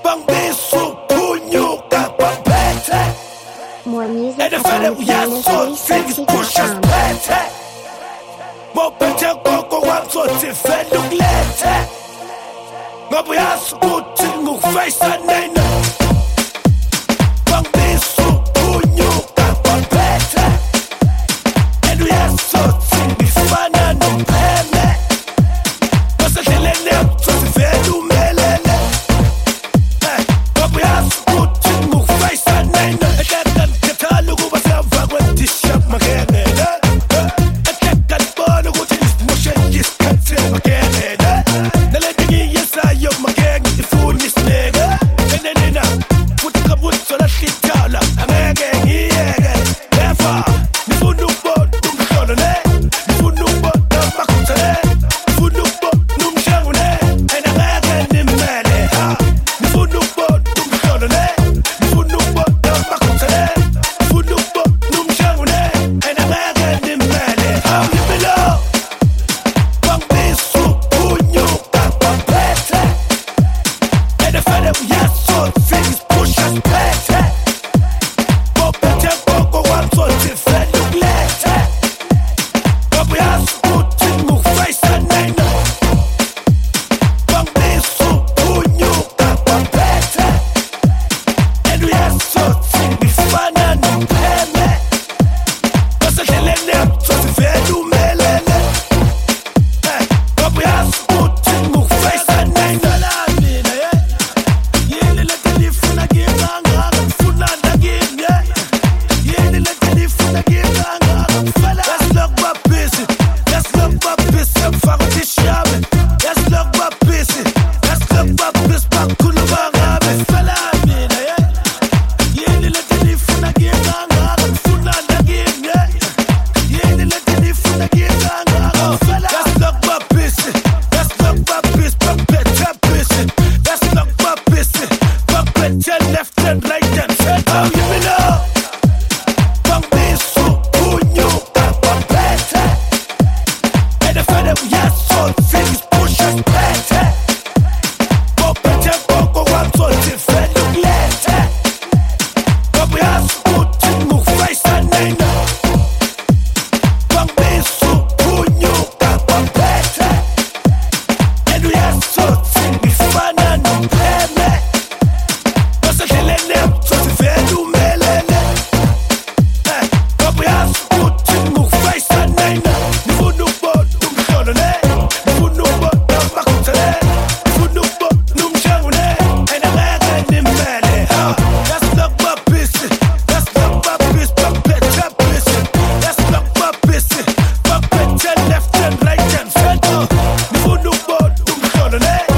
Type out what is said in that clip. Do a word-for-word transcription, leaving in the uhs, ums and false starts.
More music and the fact that we are so things push us better. More better go go on so to fed look later. No we are so good to move face and name. Bang this so punyo kapa better. And we are so things be fun and no peme. Pasa que le ne so to fed do melele. Eh, no we are so good to move face and name. Left and right and center. The food no board, don't be calling it.